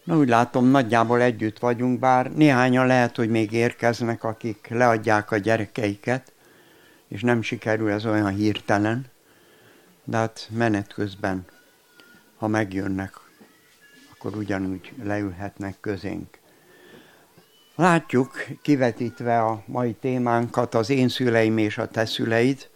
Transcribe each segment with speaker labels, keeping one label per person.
Speaker 1: Na, úgy látom, nagyjából együtt vagyunk, bár néhányan lehet, hogy még érkeznek, akik leadják a gyerekeiket, és nem sikerül ez olyan hirtelen, de hát menet közben, ha megjönnek, akkor ugyanúgy leülhetnek közénk. Látjuk kivetítve a mai témánkat, az én szüleim és a te szüleid,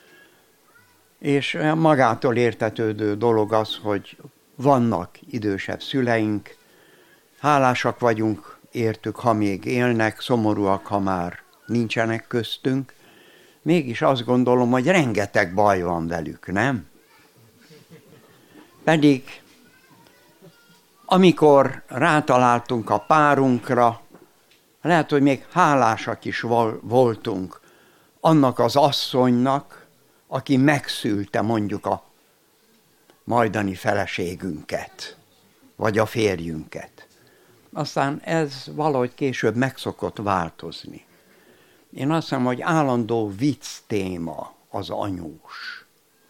Speaker 1: és magától értetődő dolog az, hogy vannak idősebb szüleink, hálásak vagyunk értük, ha még élnek, szomorúak, ha már nincsenek köztünk. Mégis azt gondolom, hogy rengeteg baj van velük, nem? Pedig amikor rátaláltunk a párunkra, lehet, hogy még hálásak is voltunk annak az asszonynak, aki megszülte mondjuk a majdani feleségünket, vagy a férjünket. Aztán ez valahogy később meg szokott változni. Én azt hiszem, hogy állandó vicc téma az anyós.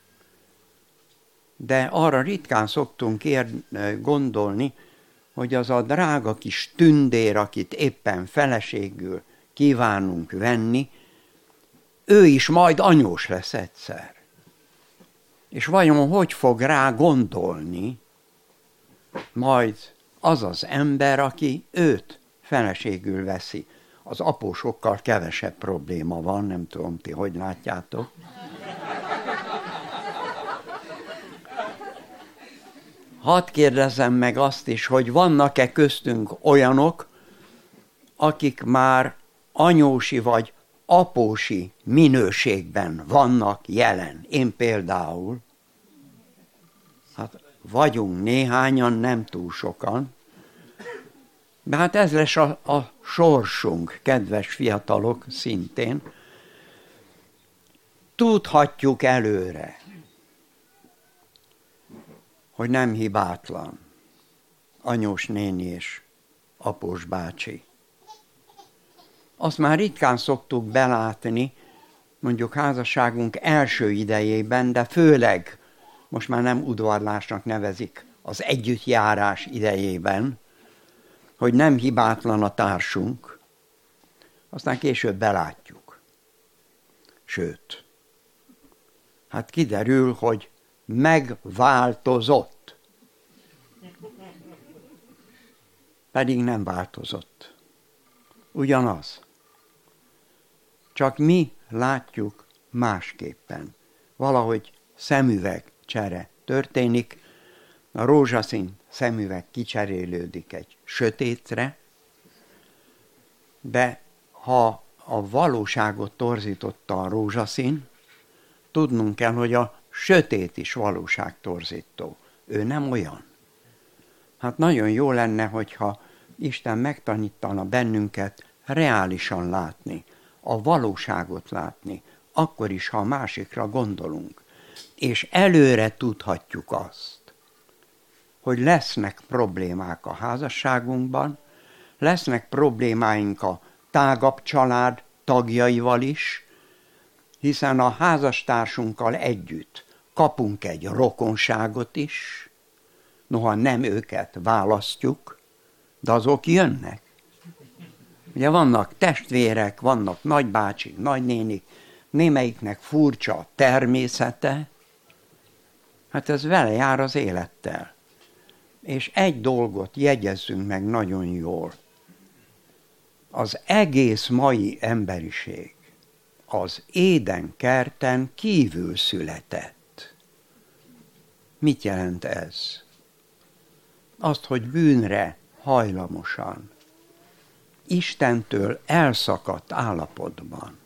Speaker 1: De arra ritkán szoktunk gondolni, hogy az a drága kis tündér, akit éppen feleségül kívánunk venni, ő is majd anyós lesz egyszer. És vajon hogy fog rá gondolni majd az az ember, aki őt feleségül veszi? Az apósokkal kevesebb probléma van, nem tudom, ti hogy látjátok. Hadd kérdezzem meg azt is, hogy vannak-e köztünk olyanok, akik már anyósi vagy apósi minőségben vannak jelen. Én például, hát vagyunk néhányan, nem túl sokan, de hát ez lesz a sorsunk, kedves fiatalok, szintén. Tudhatjuk előre, hogy nem hibátlan anyós néni és após bácsi. Azt már ritkán szoktuk belátni, mondjuk házasságunk első idejében, de főleg most már nem udvarlásnak nevezik az együttjárás idejében, hogy nem hibátlan a társunk, aztán később belátjuk. Sőt, hát kiderül, hogy megváltozott. Pedig nem változott. Ugyanaz. Csak mi látjuk másképpen. Valahogy szemüvegcsere történik, a rózsaszín szemüveg kicserélődik egy sötétre, de ha a valóságot torzította a rózsaszín, tudnunk kell, hogy a sötét is valóságtorzító. Ő nem olyan. Hát nagyon jó lenne, hogyha Isten megtanítana bennünket reálisan látni, a valóságot látni, akkor is, ha a másikra gondolunk. És előre tudhatjuk azt, hogy lesznek problémák a házasságunkban, lesznek problémáink a tágabb család tagjaival is, hiszen a házastársunkkal együtt kapunk egy rokonságot is, noha nem őket választjuk, de azok jönnek. Ugye vannak testvérek, vannak nagybácsik, nagynénik, némelyiknek furcsa a természete, hát ez vele jár az élettel. És egy dolgot jegyezzünk meg nagyon jól. Az egész mai emberiség az Édenkerten kívül született. Mit jelent ez? Azt, hogy bűnre hajlamosan, Istentől elszakadt állapotban.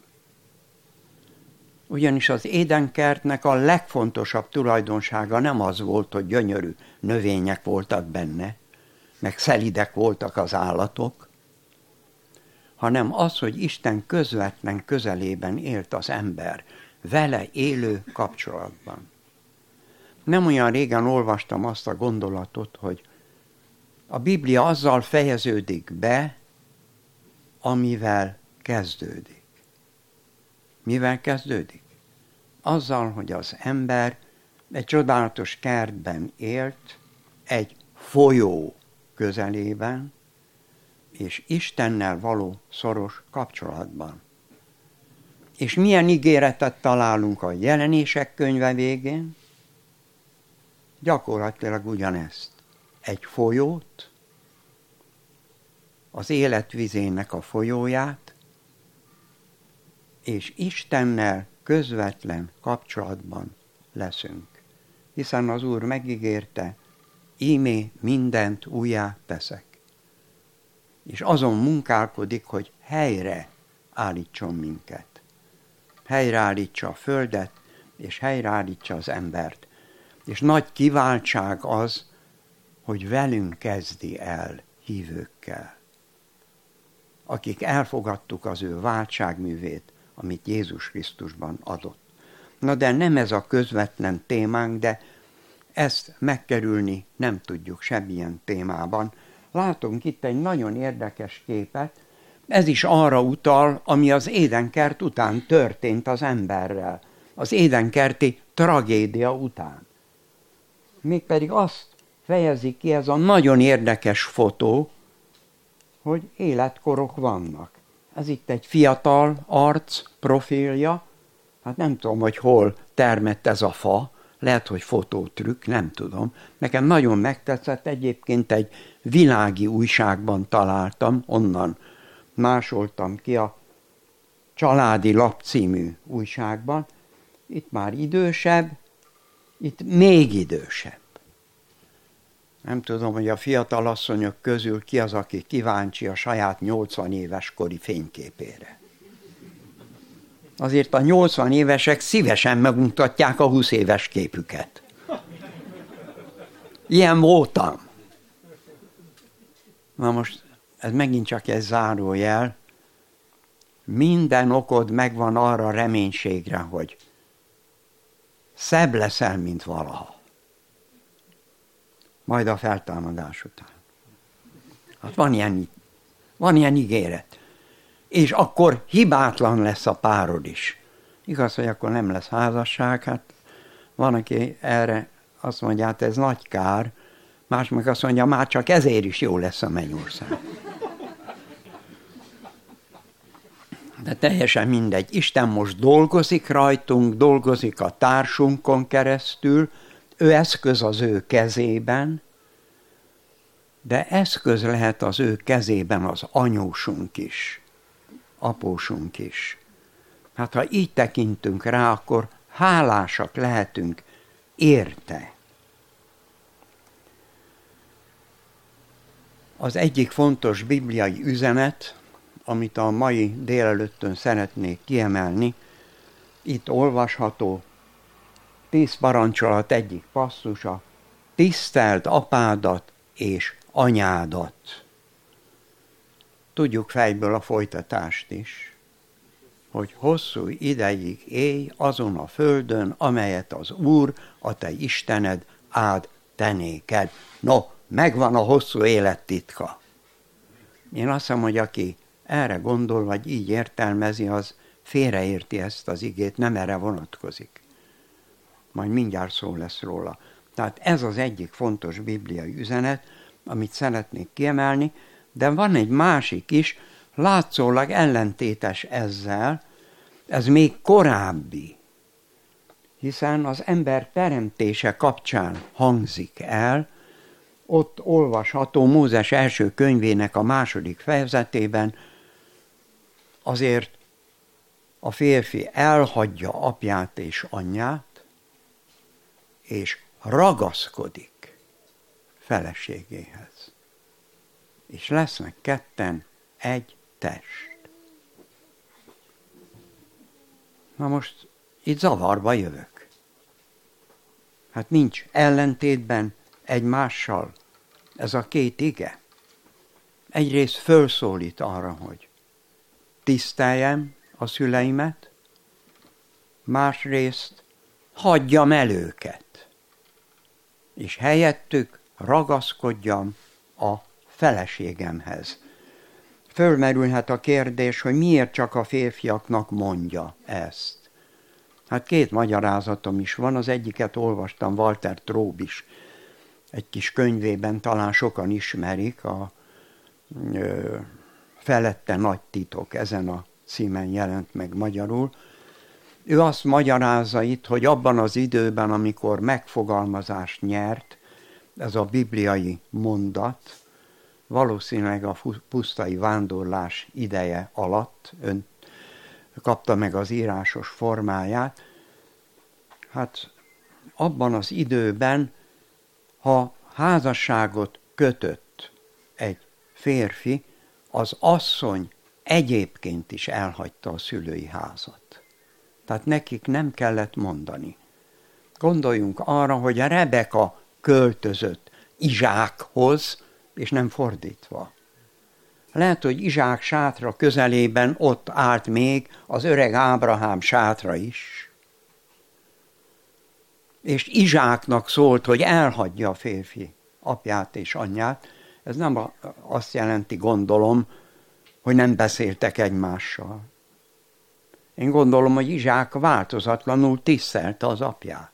Speaker 1: Ugyanis az Édenkertnek a legfontosabb tulajdonsága nem az volt, hogy gyönyörű növények voltak benne, meg szelidek voltak az állatok, hanem az, hogy Isten közvetlen közelében élt az ember, vele élő kapcsolatban. Nem olyan régen olvastam azt a gondolatot, hogy a Biblia azzal fejeződik be, amivel kezdődik. Mivel kezdődik? Azzal, hogy az ember egy csodálatos kertben élt, egy folyó közelében, és Istennel való szoros kapcsolatban. És milyen ígéretet találunk a Jelenések könyve végén? Gyakorlatilag ugyanezt. Egy folyót, az élet vizének a folyóját, és Istennel közvetlen kapcsolatban leszünk. Hiszen az Úr megígérte, íme mindent újjá teszek. És azon munkálkodik, hogy helyre állítson minket. Helyreállítsa a földet, és helyreállítsa az embert. És nagy kiváltság az, hogy velünk kezdi el hívőkkel, akik elfogadtuk az ő váltságművét, amit Jézus Krisztusban adott. Na de nem ez a közvetlen témánk, de ezt megkerülni nem tudjuk semmilyen témában. Látunk itt egy nagyon érdekes képet, ez is arra utal, ami az édenkert után történt az emberrel, az édenkerti tragédia után. Mégpedig azt fejezi ki ez a nagyon érdekes fotó, hogy életkorok vannak. Ez itt egy fiatal arc profilja, hát nem tudom, hogy hol termett ez a fa, lehet, hogy fotótrükk, nem tudom. Nekem nagyon megtetszett, egyébként egy világi újságban találtam, onnan másoltam ki a Családi Lap című újságban. Itt már idősebb, itt még idősebb. Nem tudom, hogy a fiatal asszonyok közül ki az, aki kíváncsi a saját 80 éves kori fényképére. Azért a 80 évesek szívesen megmutatják a 20 éves képüket. Ilyen voltam. Na most, ez megint csak egy zárójel. Minden okod megvan arra reménységre, hogy szebb leszel, mint valaha. Majd a feltámadás után. Hát van ilyen ígéret. És akkor hibátlan lesz a párod is. Igaz, hogy akkor nem lesz házasság, hát van, aki erre azt mondja, hát ez nagy kár, más meg azt mondja, már csak ezért is jó lesz a mennyország. De teljesen mindegy. Isten most dolgozik rajtunk, dolgozik a társunkon keresztül, ő eszköz az ő kezében, de eszköz lehet az ő kezében az anyósunk is, apósunk is. Hát ha így tekintünk rá, akkor hálásak lehetünk érte. Az egyik fontos bibliai üzenet, amit a mai délelőttön szeretnék kiemelni, itt olvasható, 10 parancsolat egyik passzusa, tiszteld apádat és anyádat. Tudjuk fejből a folytatást is, hogy hosszú ideig élj azon a földön, amelyet az Úr, a te Istened áld te néked. No, megvan a hosszú élet titka. Én azt hiszem, hogy aki erre gondol, vagy így értelmezi, az félreérti ezt az igét, nem erre vonatkozik. Majd mindjárt szó lesz róla. Tehát ez az egyik fontos bibliai üzenet, amit szeretnék kiemelni, de van egy másik is, látszólag ellentétes ezzel, ez még korábbi, hiszen az ember teremtése kapcsán hangzik el, ott olvasható Mózes első könyvének a 2. fejezetében, azért a férfi elhagyja apját és anyját, és ragaszkodik feleségéhez. És lesznek ketten egy test. Na most itt zavarba jövök. Hát nincs ellentétben egymással ez a két ige. Egyrészt fölszólít arra, hogy tiszteljem a szüleimet, másrészt hagyjam el őket, és helyettük ragaszkodjam a feleségemhez. Fölmerülhet a kérdés, hogy miért csak a férfiaknak mondja ezt. Hát 2 magyarázatom is van, az egyiket olvastam, Walter Tróbis egy kis könyvében talán sokan ismerik, a Felette nagy titok, ezen a címen jelent meg magyarul. Ő azt magyarázza itt, hogy abban az időben, amikor megfogalmazást nyert, ez a bibliai mondat, valószínűleg a pusztai vándorlás ideje alatt ön kapta meg az írásos formáját. Hát abban az időben, ha házasságot kötött egy férfi, az asszony egyébként is elhagyta a szülői házat. Tehát nekik nem kellett mondani. Gondoljunk arra, hogy a Rebeka költözött Izsákhoz, és nem fordítva. Lehet, hogy Izsák sátra közelében ott állt még az öreg Ábrahám sátra is. És Izsáknak szólt, hogy elhagyja a férfi apját és anyját. Ez nem azt jelenti, gondolom, hogy nem beszéltek egymással. Én gondolom, hogy Izsák változatlanul tisztelte az apját.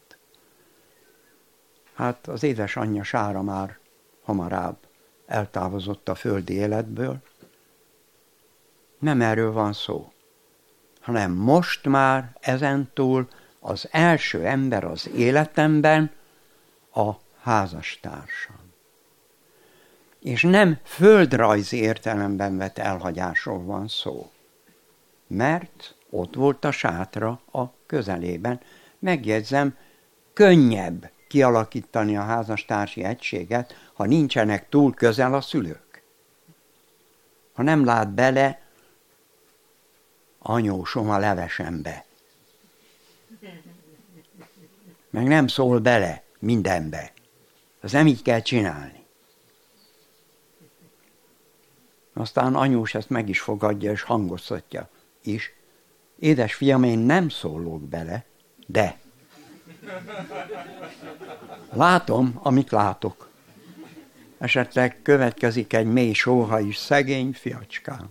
Speaker 1: Hát az édesanyja Sára már hamarabb eltávozott a földi életből. Nem erről van szó, hanem most már ezentúl az első ember az életemben a házastársam. És nem földrajzi értelemben vett elhagyásról van szó, mert ott volt a sátra a közelében. Megjegyzem, könnyebb kialakítani a házastársi egységet, ha nincsenek túl közel a szülők. Ha nem lát bele anyósom a levesembe. Meg nem szól bele mindenbe. Ez nem így kell csinálni. Aztán anyós ezt meg is fogadja, és hangoztatja is. Édes fiam, én nem szólok bele, de látom, amit látok. Esetleg következik egy mély sóha is, szegény fiacskám.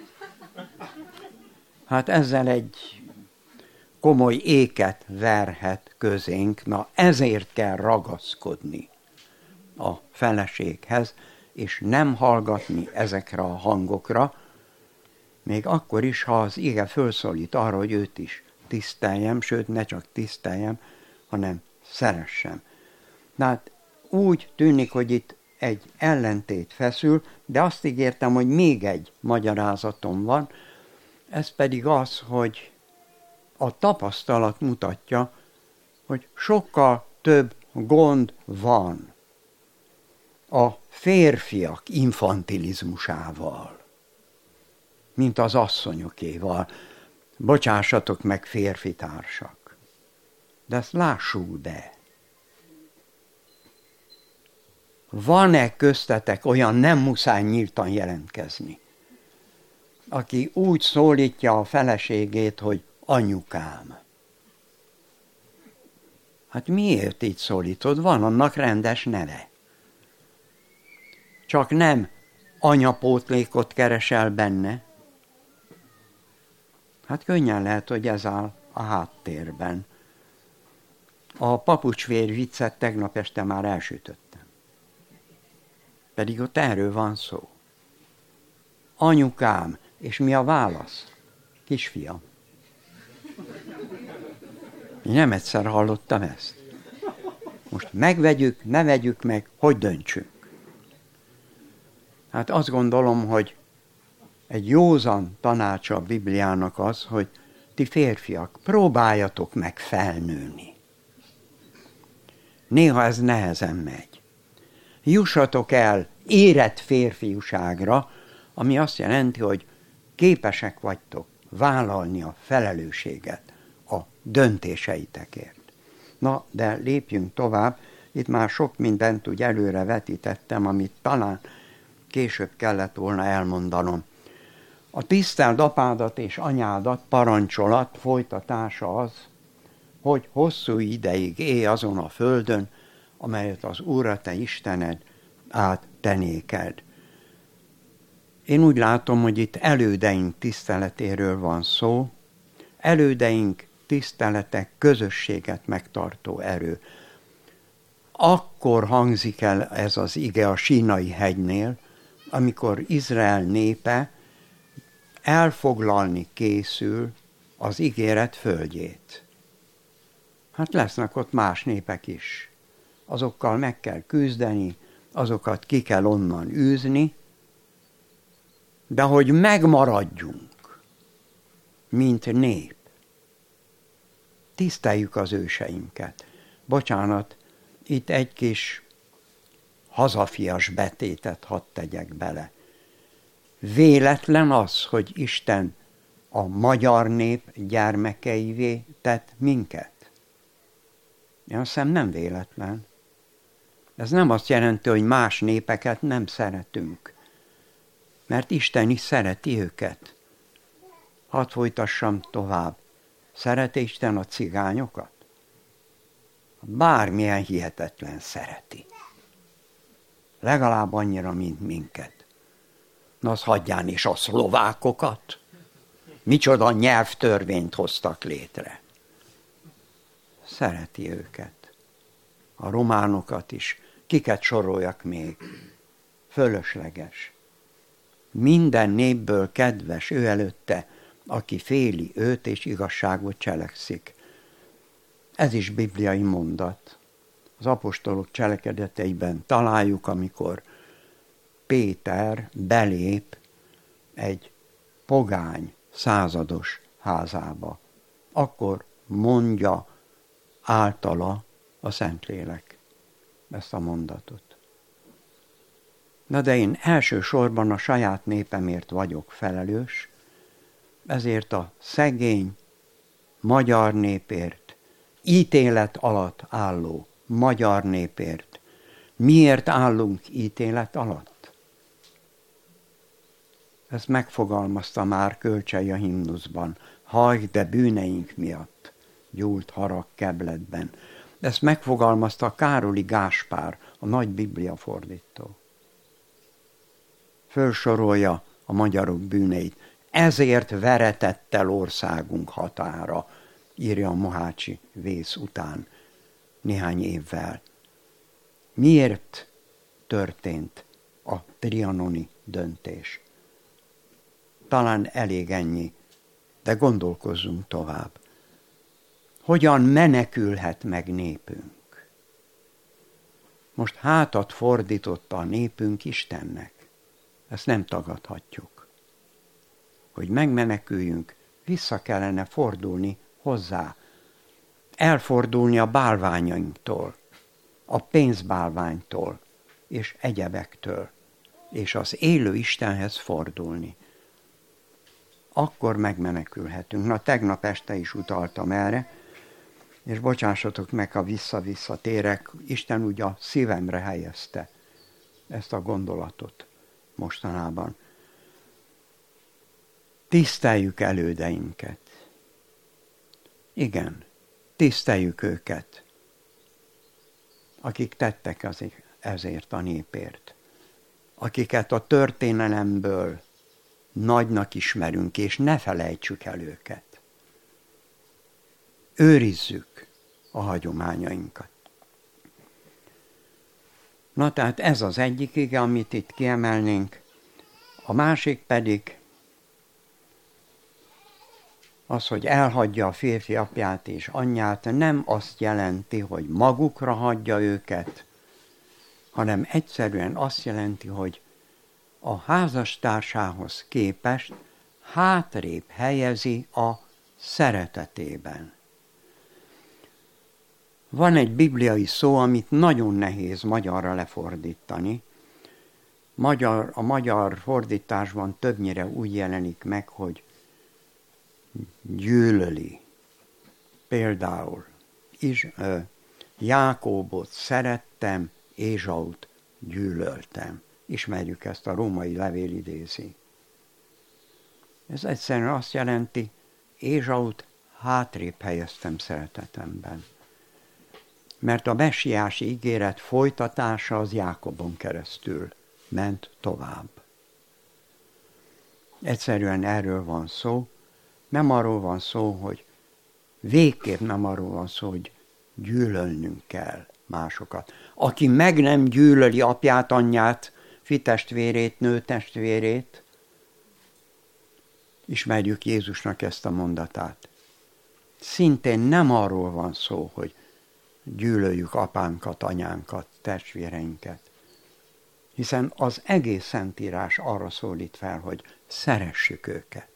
Speaker 1: Hát ezzel egy komoly éket verhet közénk, na ezért kell ragaszkodni a feleséghez, és nem hallgatni ezekre a hangokra, még akkor is, ha az ige fölszólít arra, hogy őt is tiszteljem, sőt, ne csak tiszteljem, hanem szeressem. De hát úgy tűnik, hogy itt egy ellentét feszül, de azt ígértem, hogy még egy magyarázatom van, ez pedig az, hogy a tapasztalat mutatja, hogy sokkal több gond van a férfiak infantilizmusával, mint az asszonyokéval. Bocsássatok meg, férfi társak. De ezt lássuk be. Van-e köztetek olyan, nem muszáj nyíltan jelentkezni, aki úgy szólítja a feleségét, hogy anyukám? Hát miért így szólítod? Van annak rendes neve. Csak nem anyapótlékot keresel benne. Hát könnyen lehet, hogy ez áll a háttérben. A papucsvér viccet tegnap este már elsütöttem. Pedig ott erről van szó. Anyukám, és mi a válasz? Kisfiam. Én nem egyszer hallottam ezt. Most megvegyük, ne vegyük meg, hogy döntsünk. Hát azt gondolom, hogy egy józan tanácsa a Bibliának az, hogy ti férfiak, próbáljatok meg felnőni. Néha ez nehezen megy. Jussatok el érett férfiúságra, ami azt jelenti, hogy képesek vagytok vállalni a felelősséget a döntéseitekért. Na, de lépjünk tovább. Itt már sok mindent úgy előre vetítettem, amit talán később kellett volna elmondanom. A tiszteld apádat és anyádat parancsolat folytatása az, hogy hosszú ideig élj azon a földön, amelyet az Úr a te Istened át te néked. Én úgy látom, hogy itt elődeink tiszteletéről van szó, elődeink tisztelete közösséget megtartó erő. akkor hangzik el ez az ige a Sínai hegynél, amikor Izrael népe elfoglalni készül az ígéret földjét. Hát lesznek ott más népek is. Azokkal meg kell küzdeni, azokat ki kell onnan űzni, de hogy megmaradjunk, mint nép, tiszteljük az őseinket. Bocsánat, itt egy kis hazafias betétet hadd tegyek bele. Véletlen az, hogy Isten a magyar nép gyermekeivé tett minket? Én azt hiszem, nem véletlen. Ez nem azt jelenti, hogy más népeket nem szeretünk, mert Isten is szereti őket. Hadd folytassam tovább. Szereti Isten a cigányokat? Bármilyen hihetetlen szereti. Legalább annyira, mint minket. Na, az hagyján is a szlovákokat. Micsoda nyelvtörvényt hoztak létre. Szereti őket. A románokat is. Kiket soroljak még? Fölösleges. Minden népből kedves ő előtte, aki féli őt és igazságot cselekszik. Ez is bibliai mondat. Az apostolok cselekedeteiben találjuk, amikor Péter belép egy pogány százados házába. Akkor mondja általa a Szentlélek ezt a mondatot. Na de én elsősorban a saját népemért vagyok felelős, ezért a szegény magyar népért, ítélet alatt álló magyar népért. Miért állunk ítélet alatt? Ezt megfogalmazta már Kölcsei a himnuszban. Hajj, de bűneink miatt gyúlt harag kebletben. Ezt megfogalmazta Károli Gáspár, a nagy Biblia fordító. Fölsorolja a magyarok bűneit. Ezért veretett el országunk határa, írja a mohácsi vész után néhány évvel. Miért történt a trianoni döntés? Talán elég ennyi, de gondolkozzunk tovább. Hogyan menekülhet meg népünk? Most hátat fordította a népünk Istennek. Ezt nem tagadhatjuk. Hogy megmeneküljünk, vissza kellene fordulni hozzá. Elfordulni a bálványainktól, a pénzbálványtól és egyebektől, és az élő Istenhez fordulni. Akkor megmenekülhetünk. Na, tegnap este is utaltam erre, és bocsássatok meg, ha vissza-vissza térek, Isten úgy a szívemre helyezte ezt a gondolatot mostanában. Tiszteljük elődeinket. Igen, tiszteljük őket, akik tettek ezért a népért, akiket a történelemből nagynak ismerünk, és ne felejtsük el őket. Őrizzük a hagyományainkat. Na, tehát ez az egyik ige, amit itt kiemelnénk. A másik pedig az, hogy elhagyja a férfi apját és anyját, nem azt jelenti, hogy magukra hagyja őket, hanem egyszerűen azt jelenti, hogy a házastársához képest hátrébb helyezi a szeretetében. Van egy bibliai szó, amit nagyon nehéz magyarra lefordítani. A magyar fordításban többnyire úgy jelenik meg, hogy gyűlöli. Például Jákóbot szerettem, Ézsaut gyűlöltem. Ismerjük ezt, a római levél idézi. Ez egyszerűen azt jelenti, Ézsaut hátrébb helyeztem szeretetemben. Mert a messiási ígéret folytatása az Jákobon keresztül ment tovább. Egyszerűen erről van szó, nem arról van szó, hogy végképp nem arról van szó, hogy gyűlölnünk kell másokat. Aki meg nem gyűlöli apját, anyját, fitestvérét, nőtestvérét, ismerjük Jézusnak ezt a mondatát. Szintén nem arról van szó, hogy gyűlöljük apánkat, anyánkat, testvéreinket, hiszen az egész Szentírás arra szólít fel, hogy szeressük őket.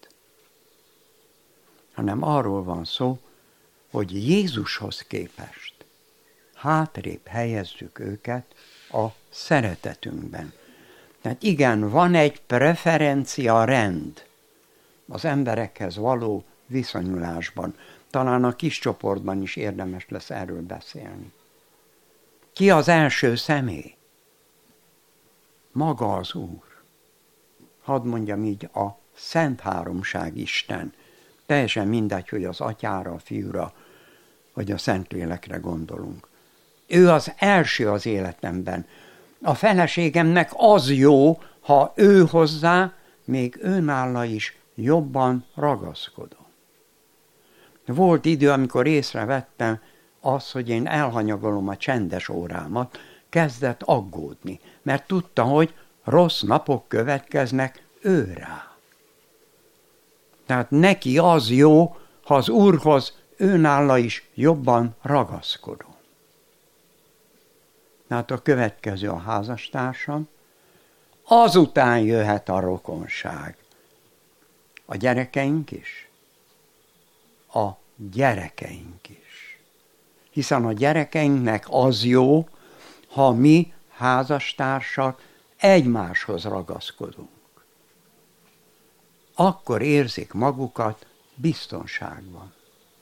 Speaker 1: Hanem arról van szó, hogy Jézushoz képest hátrébb helyezzük őket a szeretetünkben. Tehát igen, van egy preferencia rend az emberekhez való viszonyulásban. Talán a kis csoportban is érdemes lesz erről beszélni. Ki az első személy? Maga az Úr. Hadd mondjam így, a Szent Háromság Isten. Teljesen mindegy, hogy az Atyára, a Fiúra, vagy a Szentlélekre gondolunk. Ő az első az életemben. A feleségemnek az jó, ha ő hozzá, még őnála is jobban ragaszkodom. Volt idő, amikor észrevettem azt, hogy én elhanyagolom a csendes órámat, kezdett aggódni, mert tudta, hogy rossz napok következnek őrá. Tehát neki az jó, ha az Úrhoz őnála is jobban ragaszkodom. Tehát a következő a házastársam, azután jöhet a rokonság. A gyerekeink is. A gyerekeink is. Hiszen a gyerekeinknek az jó, ha mi házastársak egymáshoz ragaszkodunk. Akkor érzik magukat biztonságban.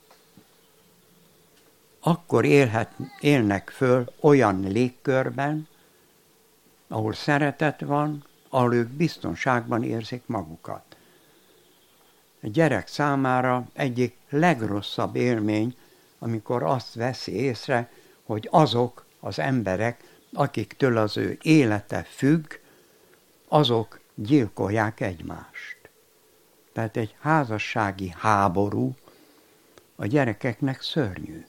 Speaker 1: Akkor élnek föl olyan légkörben, ahol szeretet van, ahol ők biztonságban érzik magukat. A gyerek számára egyik legrosszabb élmény, amikor azt veszi észre, hogy azok az emberek, akiktől az ő élete függ, azok gyilkolják egymást. Tehát egy házassági háború a gyerekeknek szörnyű.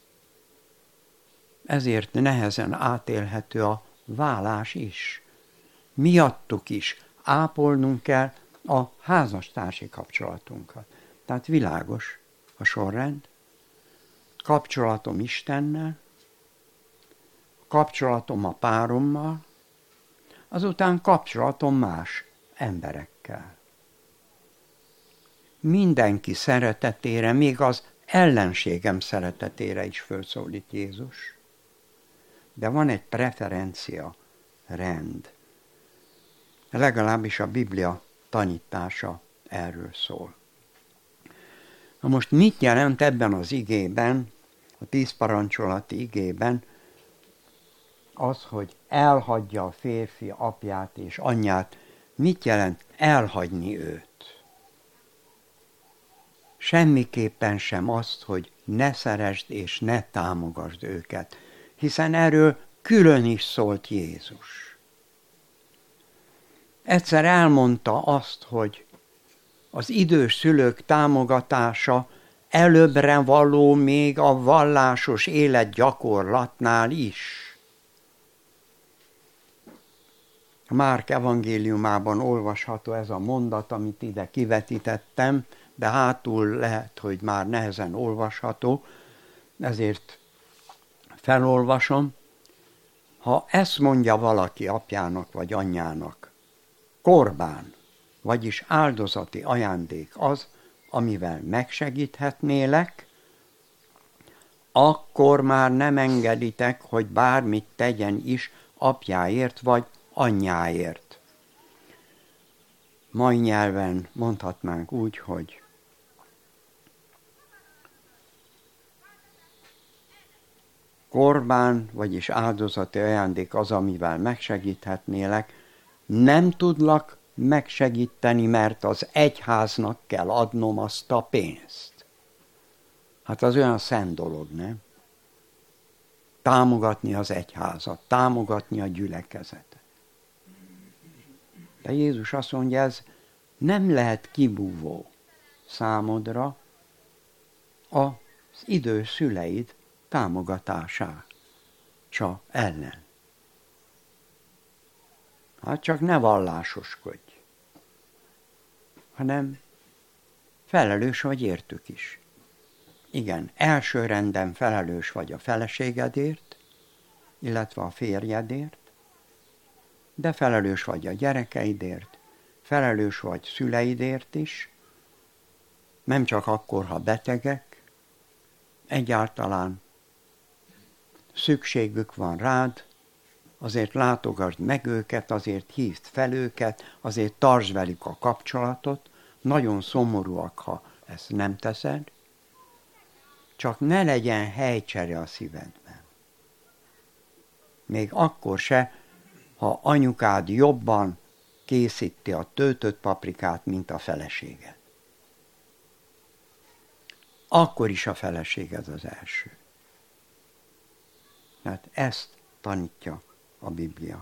Speaker 1: Ezért nehezen átélhető a válás is. Miattuk is ápolnunk kell a házastársi kapcsolatunkat. Tehát világos a sorrend, kapcsolatom Istennel, kapcsolatom a párommal, azután kapcsolatom más emberekkel. Mindenki szeretetére, még az ellenségem szeretetére is fölszólít Jézus. De van egy preferencia rend. Legalábbis a Biblia tanítása erről szól. Na most mit jelent ebben az igében, a 10 parancsolati igében az, hogy elhagyja a férfi apját és anyját? Mit jelent elhagyni őt? Semmiképpen sem azt, hogy ne szeresd és ne támogasd őket, hiszen erről külön is szólt Jézus. Egyszer elmondta azt, hogy az idős szülők támogatása előbbre való még a vallásos életgyakorlatnál is. A Márk evangéliumában olvasható ez a mondat, amit ide kivetítettem, de hátul lehet, hogy már nehezen olvasható, ezért felolvasom. Ha ezt mondja valaki apjának vagy anyjának, korbán, vagyis áldozati ajándék az, amivel megsegíthetnélek, akkor már nem engeditek, hogy bármit tegyen is apjáért vagy anyjáért. Mai nyelven mondhatnánk úgy, hogy korbán, vagyis áldozati ajándék az, amivel megsegíthetnélek, nem tudlak megsegíteni, mert az egyháznak kell adnom azt a pénzt. Hát az olyan szent dolog, nem? Támogatni az egyházat, támogatni a gyülekezetet. De Jézus azt mondja, ez nem lehet kibúvó számodra az idős szüleid támogatására. tiltsa ellen. Hát csak ne vallásoskodj, hanem felelős vagy értük is. Igen, első renden felelős vagy a feleségedért, illetve a férjedért, de felelős vagy a gyerekeidért, felelős vagy szüleidért is, nem csak akkor, ha betegek, egyáltalán szükségük van rád, azért látogasd meg őket, azért hívd fel őket, azért tartsd velük a kapcsolatot, nagyon szomorúak, ha ezt nem teszed, csak ne legyen helycsere a szívedben. Még akkor se, ha anyukád jobban készíti a töltött paprikát, mint a feleséged. Akkor is a feleséged az első. Tehát ezt tanítja a Biblia.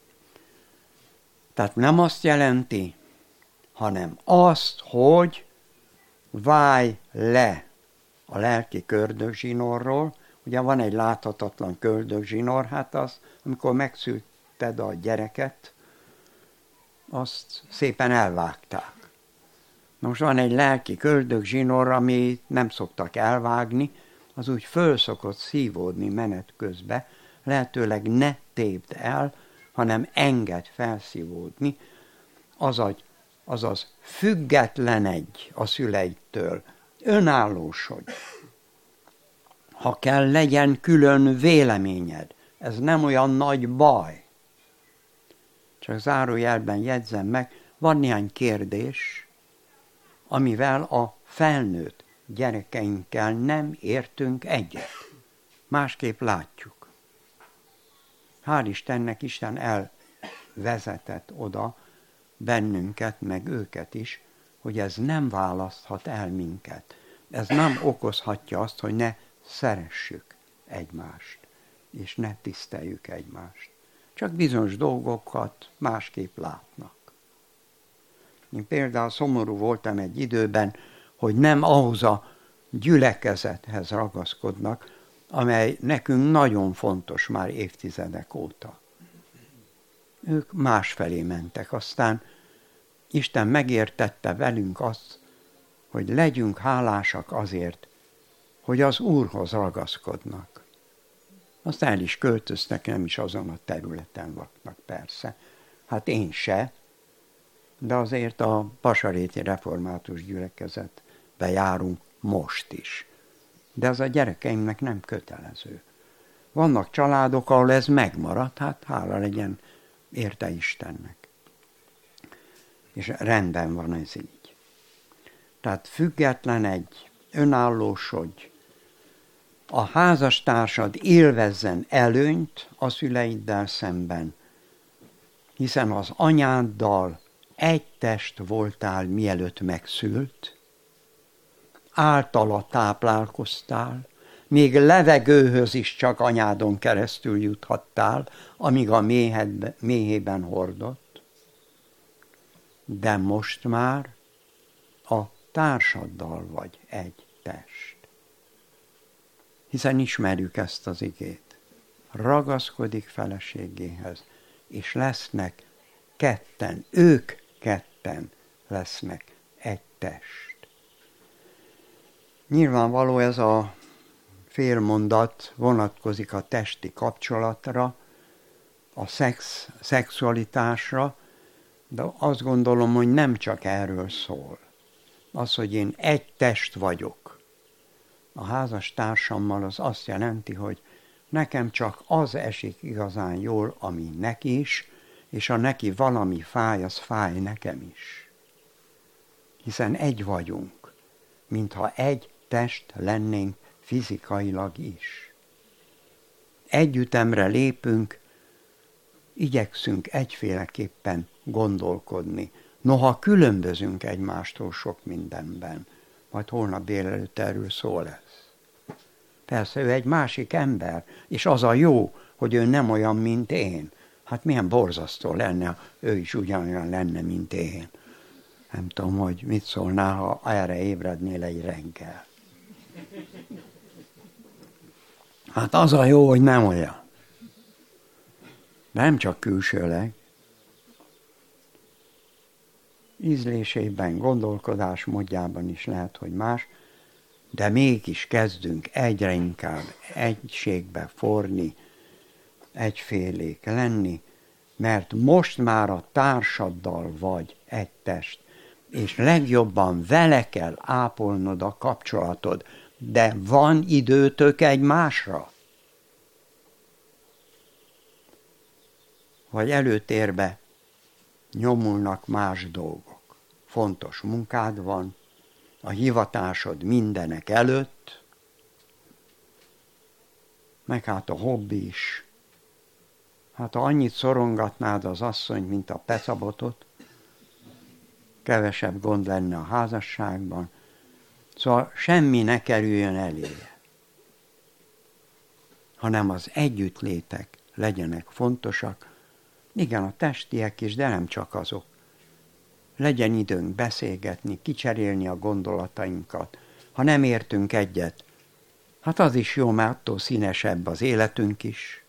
Speaker 1: Tehát nem azt jelenti, hanem azt, hogy válj le a lelki köldögzsinórról. Ugye van egy láthatatlan köldögzsinór, hát az, amikor megszülted a gyereket, azt szépen elvágták. Most van egy lelki köldögzsinór, amit nem szoktak elvágni, az úgy föl szokott szívódni menet közben, lehetőleg ne tépd el, hanem engedd felszívódni, azaz függetlenedj a szüleidtől, önállósodj. Ha kell, legyen külön véleményed, ez nem olyan nagy baj. Csak zárójelben jegyzem meg, van néhány kérdés, amivel a felnőtt gyerekeinkkel nem értünk egyet. Másképp látjuk. Hál' Istennek, Isten elvezetett oda bennünket, meg őket is, hogy ez nem választhat el minket. Ez nem okozhatja azt, hogy ne szeressük egymást, és ne tiszteljük egymást. Csak bizonyos dolgokat másképp látnak. Én például szomorú voltam egy időben, hogy nem ahhoz a gyülekezethez ragaszkodnak, amely nekünk nagyon fontos már évtizedek óta. Ők másfelé mentek, aztán Isten megértette velünk azt, hogy legyünk hálásak azért, hogy az Úrhoz ragaszkodnak. Aztán el is költöztek, nem is azon a területen laknak persze. Hát én se, de azért a Pasaréti Református Gyülekezetbe járunk most is. De ez a gyerekeimnek nem kötelező. Vannak családok, ahol ez megmaradt, hát hála legyen érte Istennek. És rendben van ez így. Tehát független egy, önállósodj, a házastársad élvezzen előnyt a szüleiddel szemben, hiszen az anyáddal egy test voltál, mielőtt megszült, általa táplálkoztál, még levegőhöz is csak anyádon keresztül juthattál, amíg a méhében hordott, de most már a társaddal vagy egy test. Hiszen ismerjük ezt az igét. Ragaszkodik feleségéhez, és lesznek ketten, ők ketten lesznek egy test. Nyilvánvaló ez a félmondat vonatkozik a testi kapcsolatra, a szexualitásra, de azt gondolom, hogy nem csak erről szól. Az, hogy én egy test vagyok a házastársammal, az azt jelenti, hogy nekem csak az esik igazán jól, ami neki is, és ha neki valami fáj, az fáj nekem is. Hiszen egy vagyunk, mintha egy test lennénk fizikailag is. Együttemre lépünk, igyekszünk egyféleképpen gondolkodni. Noha különbözünk egymástól sok mindenben, majd holnap délelőtt erről szó lesz. Persze ő egy másik ember, és az a jó, hogy ő nem olyan, mint én. Hát milyen borzasztó lenne, ő is ugyanolyan lenne, mint én. Nem tudom, hogy mit szólnál, ha erre ébrednél egy reggel. Hát az a jó, hogy nem olyan. De nem csak külsőleg. Ízlésében, gondolkodásmódjában is lehet, hogy más, de mégis kezdünk egyre inkább egységbe forni, egyfélék lenni, mert most már a társaddal vagy egy test, és legjobban vele kell ápolnod a kapcsolatod, de van időtök egymásra? Vagy előtérbe nyomulnak más dolgok. Fontos munkád van, a hivatásod mindenek előtt, meg hát a hobbi is. Hát ha annyit szorongatnád az asszonyt, mint a pecabotot, kevesebb gond lenne a házasságban, szóval semmi ne kerüljön eléje, hanem az együttlétek legyenek fontosak. Igen, a testiek is, de nem csak azok. Legyen időnk beszélgetni, kicserélni a gondolatainkat. Ha nem értünk egyet, hát az is jó, mert attól színesebb az életünk is.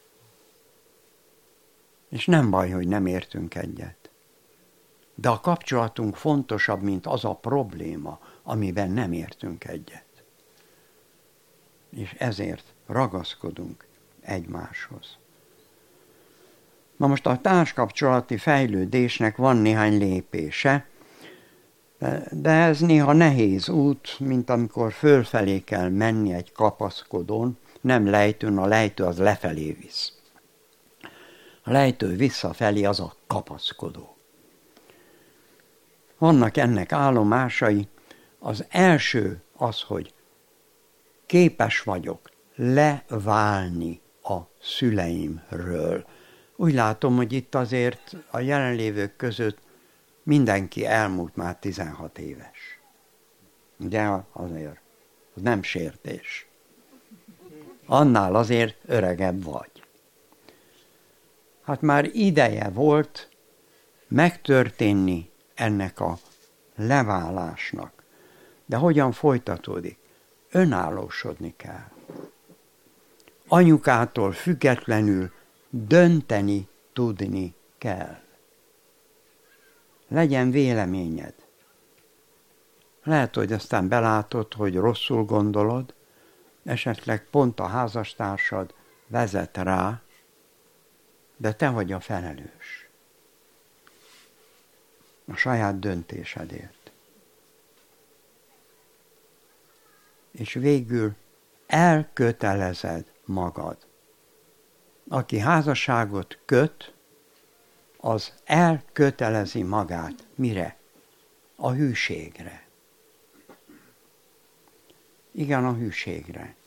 Speaker 1: És nem baj, hogy nem értünk egyet. De a kapcsolatunk fontosabb, mint az a probléma, amiben nem értünk egyet. És ezért ragaszkodunk egymáshoz. Na most a társkapcsolati fejlődésnek van néhány lépése, de ez néha nehéz út, mint amikor fölfelé kell menni egy kapaszkodón, nem lejtőn, a lejtő az lefelé visz. A lejtő visszafelé az a kapaszkodó. Vannak ennek állomásai. Az első az, hogy képes vagyok leválni a szüleimről. Úgy látom, hogy itt azért a jelenlévők között mindenki elmúlt már 16 éves. Ugye azért, az nem sértés. Annál azért öregebb vagy. Hát már ideje volt megtörténni ennek a leválásnak. De hogyan folytatódik? Önállósodni kell. Anyukától függetlenül dönteni tudni kell. Legyen véleményed. Lehet, hogy aztán belátod, hogy rosszul gondolod, esetleg pont a házastársad vezet rá, de te vagy a felelős. A saját döntésedért. És végül elkötelezed magad. Aki házasságot köt, az elkötelezi magát. Mire? A hűségre. Igen, a hűségre.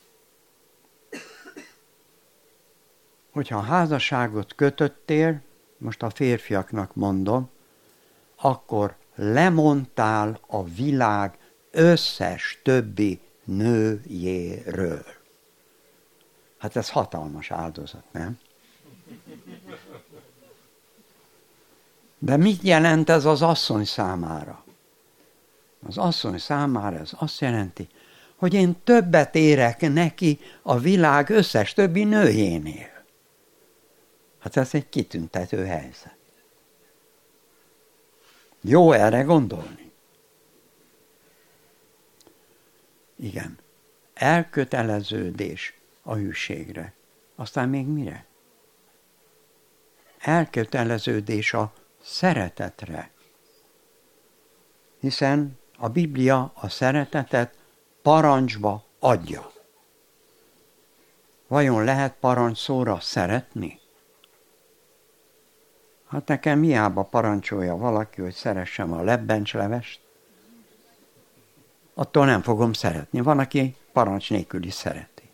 Speaker 1: Hogyha házasságot kötöttél, most a férfiaknak mondom, akkor lemondtál a világ összes többi nőjéről. Hát ez hatalmas áldozat, nem? De mit jelent ez az asszony számára? Az asszony számára ez azt jelenti, hogy én többet érek neki a világ összes többi nőjénél. Hát ez egy kitüntető helyzet. Jó erre gondolni? Igen. Elköteleződés a hűségre. Aztán még mire? Elköteleződés a szeretetre. Hiszen a Biblia a szeretetet parancsba adja. Vajon lehet parancsszóra szeretni? Hát nekem hiába parancsolja valaki, hogy szeressem a lebbencslevest, attól nem fogom szeretni. Van, aki parancs nélkül is szereti.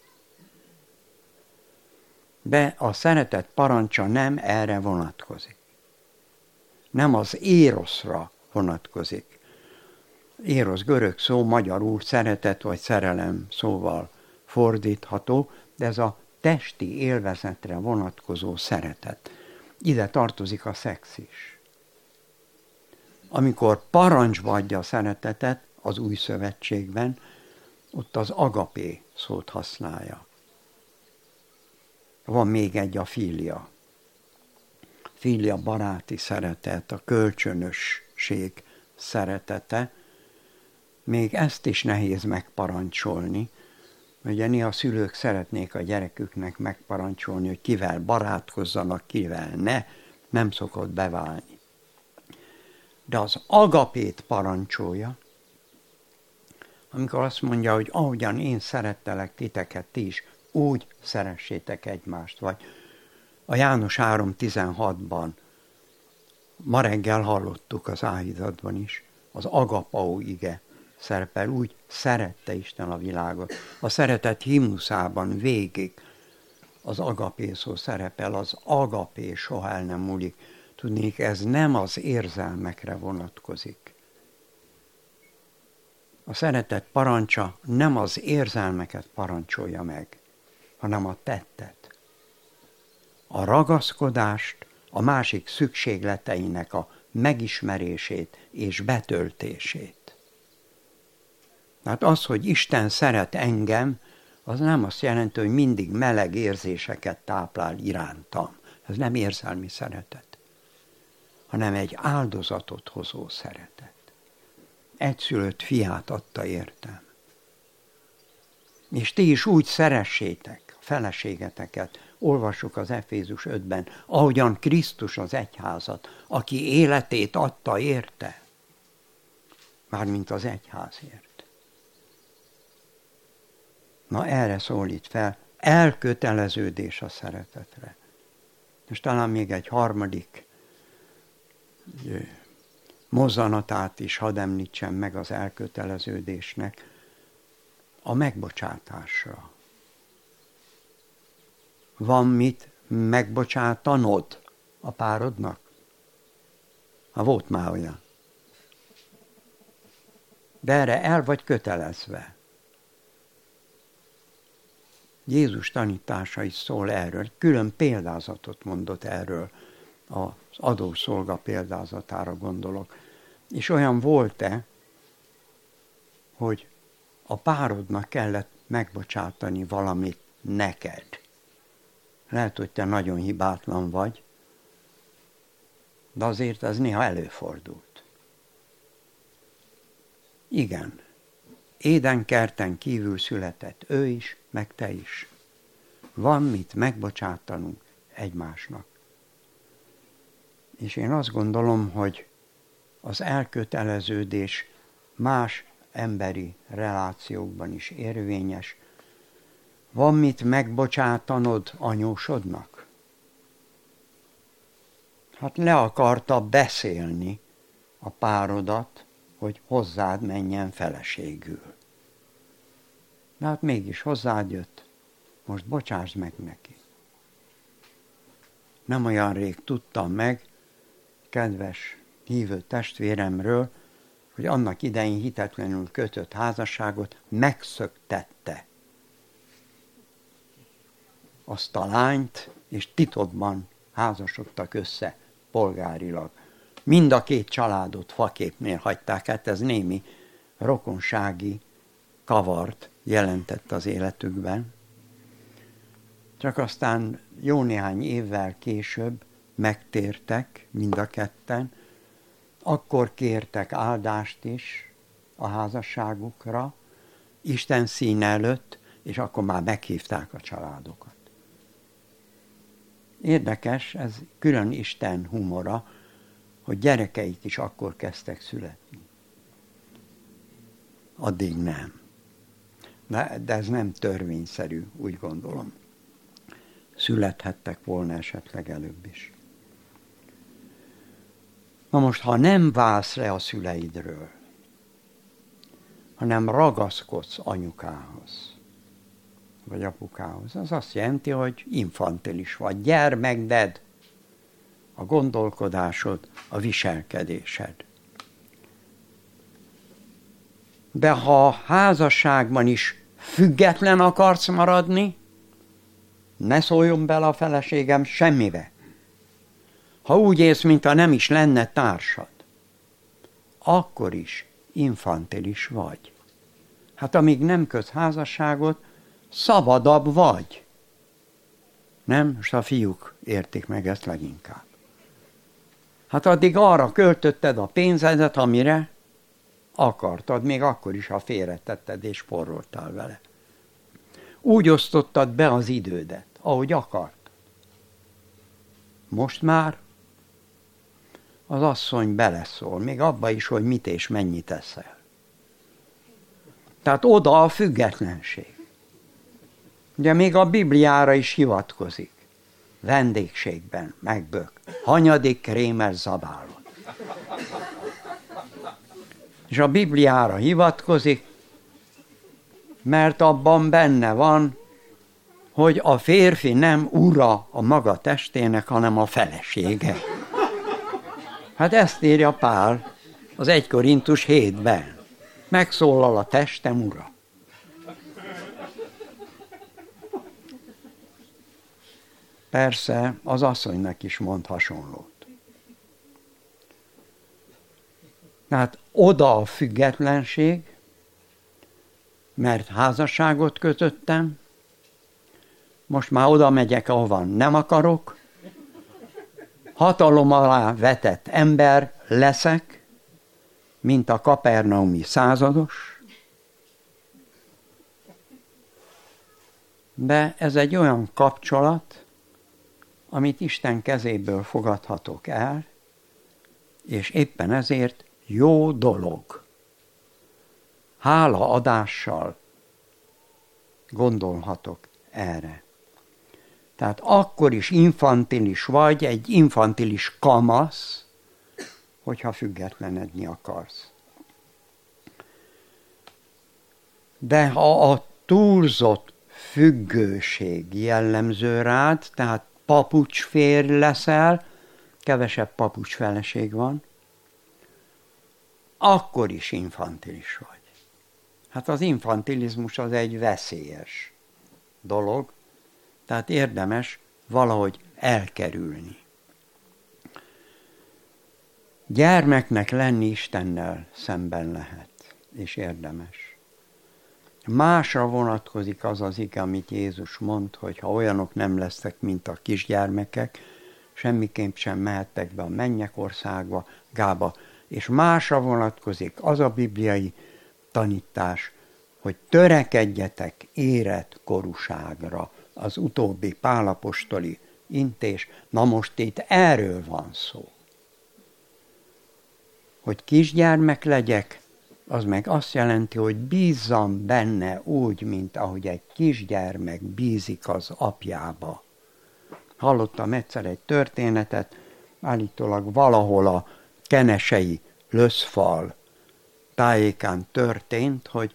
Speaker 1: De a szeretet parancsa nem erre vonatkozik. Nem az éroszra vonatkozik. Érosz görög szó, magyarul szeretet vagy szerelem szóval fordítható, de ez a testi élvezetre vonatkozó szeretet. Ide tartozik a szex is. Amikor parancsba adja a szeretetet az új szövetségben, ott az agapé szót használja. Van még egy, a filia, filia baráti szeretet, a kölcsönösség szeretete, még ezt is nehéz megparancsolni. Ugye néha a szülők szeretnék a gyereküknek megparancsolni, hogy kivel barátkozzanak, kivel ne, nem szokott beválni. De az agapét parancsolja, amikor azt mondja, hogy ahogyan én szerettelek titeket, ti is úgy szeressétek egymást. Vagy a János 3.16-ban, ma reggel hallottuk az áhítatban is, az agapau ige szerepel, úgy szerette Isten a világot. A szeretet himnuszában végig az agapé szó szerepel, az agapé soha el nem múlik. Tudnék, ez nem az érzelmekre vonatkozik. A szeretet parancsa nem az érzelmeket parancsolja meg, hanem a tettet. A ragaszkodást, a másik szükségleteinek a megismerését és betöltését. Tehát az, hogy Isten szeret engem, az nem azt jelenti, hogy mindig meleg érzéseket táplál irántam. Ez nem érzelmi szeretet, hanem egy áldozatot hozó szeretet. Egyszülött fiát adta értem. És ti is úgy szeressétek a feleségeteket, olvassuk az Efézus 5-ben, ahogyan Krisztus az egyházat, aki életét adta érte, mármint az egyházért. Na erre szólít fel, elköteleződés a szeretetre. És talán még egy harmadik mozzanatát is hadd említsem meg az elköteleződésnek, a megbocsátásra. Van mit megbocsátanod a párodnak? Ha volt már olyan. De erre el vagy kötelezve. Jézus tanítása is szól erről, külön példázatot mondott erről, az adószolga példázatára gondolok. És olyan volt-e, hogy a párodnak kellett megbocsátani valamit neked. Lehet, hogy te nagyon hibátlan vagy, de azért ez néha előfordult. Igen, édenkerten kívül született ő is, meg te is. Van mit megbocsátanunk egymásnak. És én azt gondolom, hogy az elköteleződés más emberi relációkban is érvényes. Van mit megbocsátanod anyósodnak? Hát le akarta beszélni a párodat, hogy hozzád menjen feleségül. De hát mégis hozzád jött, most bocsásd meg neki. Nem olyan rég tudtam meg, kedves hívő testvéremről, hogy annak idején hitetlenül kötött házasságot megszöktette azt a lányt, és titokban házasodtak össze polgárilag. Mind a két családot faképnél hagyták, hát ez némi rokonsági kavart jelentett az életükben. Csak aztán jó néhány évvel később megtértek mind a ketten, akkor kértek áldást is a házasságukra, Isten színe előtt, és akkor már meghívták a családokat. Érdekes, ez külön Isten humora, hogy gyerekeik is akkor kezdtek születni. Addig nem. De ez nem törvényszerű, úgy gondolom. Születhettek volna esetleg előbb is. Na most, ha nem válsz le a szüleidről, hanem ragaszkodsz anyukához, vagy apukához, az azt jelenti, hogy infantilis vagy, gyermekded a gondolkodásod, a viselkedésed. De ha házasságban is független akarsz maradni, ne szóljon bele a feleségem semmibe. Ha úgy élsz, mintha nem is lenne társad, akkor is infantilis vagy. Hát amíg nem kötsz házasságot, szabadabb vagy. Nem? Most a fiúk értik meg ezt leginkább. Hát addig arra költötted a pénzedet, amire akartad, még akkor is, ha félretetted és spóroltál vele. Úgy osztottad be az idődet, ahogy akart. Most már az asszony beleszól, még abba is, hogy mit és mennyit eszel. Tehát oda a függetlenség. Ugye még a Bibliára is hivatkozik. Vendégségben megbök. Hanyadik krémes zabálod. És a Bibliára hivatkozik, mert abban benne van, hogy a férfi nem ura a maga testének, hanem a felesége. Hát ezt írja Pál az 1 Korintus 7-ben. Megszólal a testem ura. Persze az asszonynak is mond hasonlót. Tehát oda a függetlenség, mert házasságot kötöttem, most már oda megyek, ahova nem akarok, hatalom alá vetett ember leszek, mint a kapernaumi százados, de ez egy olyan kapcsolat, amit Isten kezéből fogadhatok el, és éppen ezért jó dolog. Hálaadással gondolhatok erre. Tehát akkor is infantilis vagy, egy infantilis kamasz, hogyha függetlenedni akarsz. De ha a túlzott függőség jellemző rád, tehát papucsférj leszel, kevesebb papucsfeleség van, akkor is infantilis vagy. Hát az infantilizmus az egy veszélyes dolog, tehát érdemes valahogy elkerülni. Gyermeknek lenni Istennel szemben lehet, és érdemes. Másra vonatkozik az az ige, amit Jézus mond, hogy ha olyanok nem lesztek, mint a kisgyermekek, semmiképp sem mehettek be a mennyek országába, és másra vonatkozik az a bibliai tanítás, hogy törekedjetek érett korúságra, az utóbbi Pál apostoli intés. Na most itt erről van szó. Hogy kisgyermek legyek, az meg azt jelenti, hogy bízzam benne úgy, mint ahogy egy kisgyermek bízik az apjába. Hallottam egyszer egy történetet, állítólag valahol a kenesei löszfal tájékán történt, hogy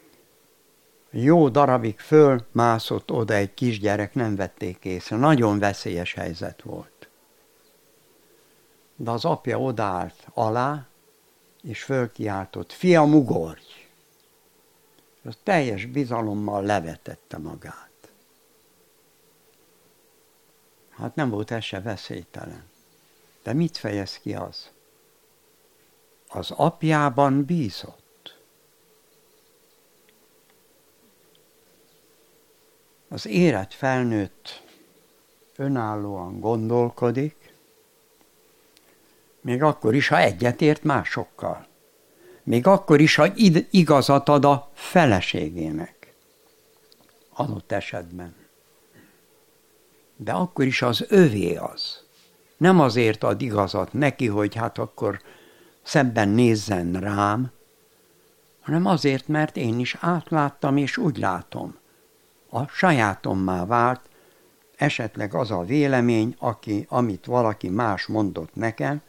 Speaker 1: jó darabig fölmászott oda egy kisgyerek, nem vették észre. Nagyon veszélyes helyzet volt. De az apja odaállt alá, és fölkiáltott, fiam, ugorj! Az teljes bizalommal levetette magát. Hát nem volt ez se veszélytelen. De mit fejez ki az? Az apjában bízott. Az érett felnőtt önállóan gondolkodik, még akkor is, ha egyetért másokkal. Még akkor is, ha igazat ad a feleségének. Adott esetben. De akkor is az övé az. Nem azért ad igazat neki, hogy hát akkor szebben nézzen rám, hanem azért, mert én is átláttam, és úgy látom. A sajátommá vált esetleg az a vélemény, amit valaki más mondott nekem,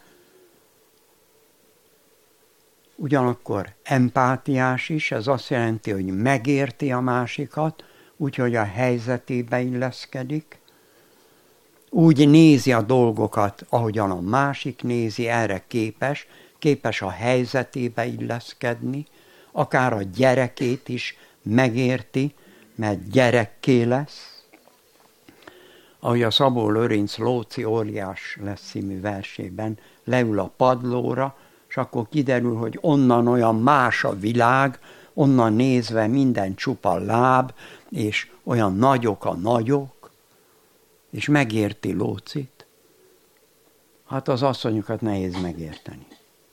Speaker 1: ugyanakkor empátiás is, ez azt jelenti, hogy megérti a másikat, úgyhogy a helyzetébe illeszkedik, úgy nézi a dolgokat, ahogyan a másik nézi, erre képes a helyzetébe illeszkedni, akár a gyerekét is megérti, mert gyerekké lesz. Ahogy a Szabó Lőrinc Lóci óriás lesz című versében leül a padlóra, és akkor kiderül, hogy onnan olyan más a világ, onnan nézve minden csupa láb, és olyan nagyok a nagyok, és megérti Lócit. Hát az asszonyokat nehéz megérteni.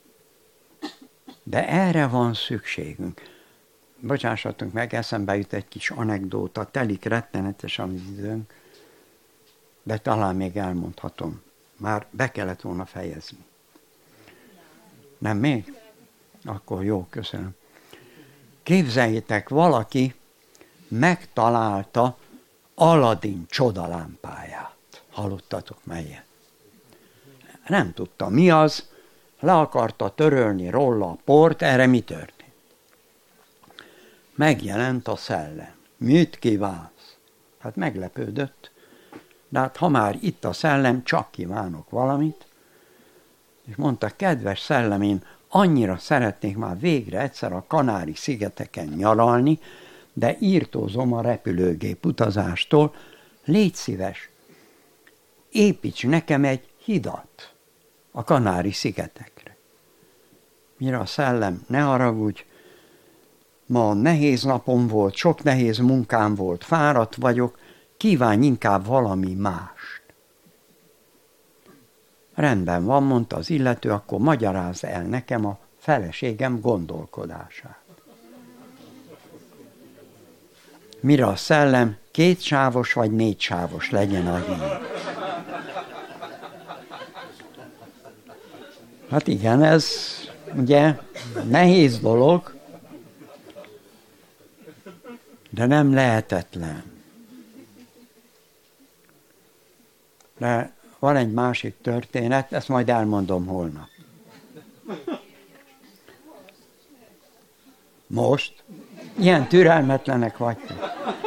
Speaker 1: De erre van szükségünk. Bocsássatok meg, eszembe jut egy kis anekdóta, telik rettenetes az időnk, de talán még elmondhatom. Már be kellett volna fejezni. Nem még? Akkor jó, köszönöm. Képzeljétek, valaki megtalálta Aladin csodalámpáját. Hallottatok melyen? Nem tudta, mi az, le akarta törölni róla a port, erre mi történt? Megjelent a szellem. Mit kívánsz? Hát meglepődött, de hát ha már itt a szellem, csak kívánok valamit. És mondta, kedves szellem, én annyira szeretnék már végre egyszer a Kanári-szigeteken nyaralni, de írtózom a repülőgép utazástól, légy szíves, építs nekem egy hidat a Kanári-szigetekre. Mire a szellem, ne haragudj, ma nehéz napom volt, sok nehéz munkám volt, fáradt vagyok, kívánj inkább valami mást. Rendben van, mondta az illető, akkor magyarázd el nekem a feleségem gondolkodását. Mire a szellem, 2 sávos vagy 4 sávos legyen a híd. Hát igen, ez ugye nehéz dolog, de nem lehetetlen. De van egy másik történet, ezt majd elmondom holnap. Most? Ilyen türelmetlenek vagytok.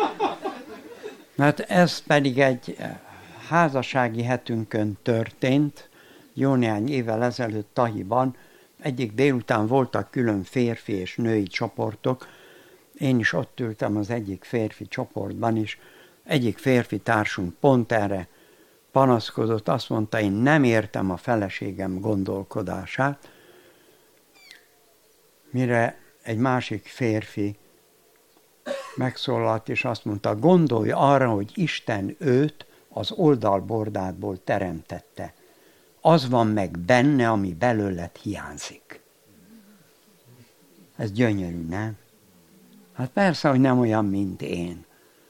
Speaker 1: Mert ez pedig egy házassági hetünkön történt, jó néhány évvel ezelőtt Tahiban. Egyik délután voltak külön férfi és női csoportok. Én is ott ültem az egyik férfi csoportban is. Egyik férfi társunk pont erre panaszkodott, azt mondta, én nem értem a feleségem gondolkodását, mire egy másik férfi megszólalt, és azt mondta, gondolj arra, hogy Isten őt az oldalbordádból teremtette. Az van meg benne, ami belőled hiányzik. Ez gyönyörű, nem? Hát persze, hogy nem olyan, mint én.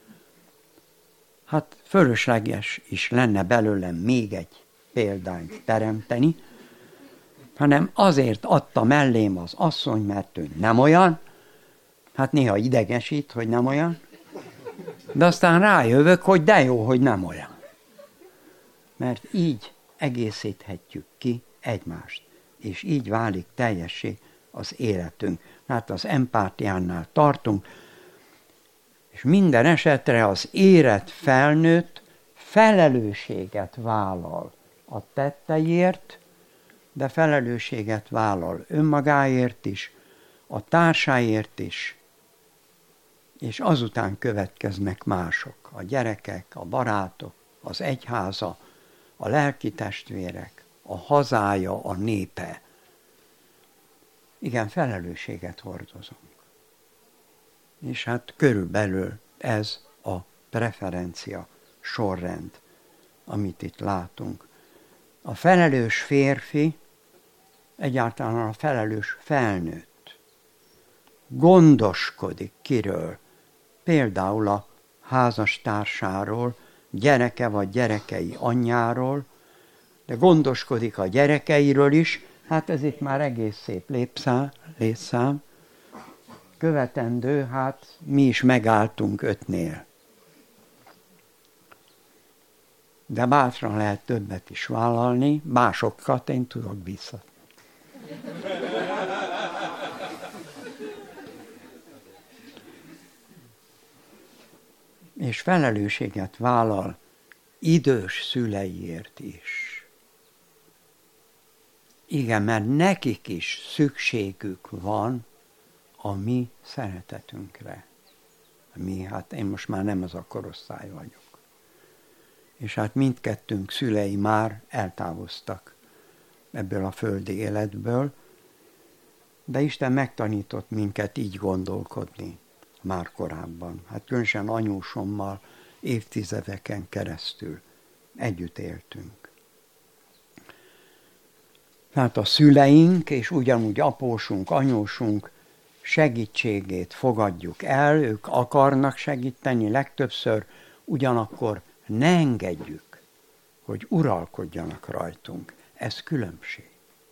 Speaker 1: Hát fölösleges is lenne belőlem még egy példányt teremteni, hanem azért adta mellém az asszony, mert ő nem olyan, hát néha idegesít, hogy nem olyan, de aztán rájövök, hogy de jó, hogy nem olyan. Mert így egészíthetjük ki egymást, és így válik teljessé az életünk. Hát az empátiánál tartunk, és minden esetre az érett felnőtt felelősséget vállal a tetteiért, de felelősséget vállal önmagáért is, a társáért is, és azután következnek mások, a gyerekek, a barátok, az egyháza, a lelki testvérek, a hazája, a népe. Igen, felelősséget hordozunk. És hát körülbelül ez a preferencia sorrend, amit itt látunk. A felelős férfi, egyáltalán a felelős felnőtt, gondoskodik kiről, például a házastársáról, gyereke vagy gyerekei anyjáról, de gondoskodik a gyerekeiről is, hát ez itt már egész szép létszám. Követendő, hát mi is megálltunk 5-nél. De bátran lehet többet is vállalni, másokat én tudok biztatni. És felelősséget vállal idős szüleiért is. Igen, mert nekik is szükségük van a mi szeretetünkre. Hát én most már nem az a korosztály vagyok. És hát mindkettőnk szülei már eltávoztak ebből a földi életből, de Isten megtanított minket így gondolkodni már korábban. Hát különösen anyósommal évtizedeken keresztül együtt éltünk. Tehát a szüleink, és ugyanúgy apósunk, anyósunk segítségét fogadjuk el, ők akarnak segíteni legtöbbször, ugyanakkor ne engedjük, hogy uralkodjanak rajtunk. Ez különbség.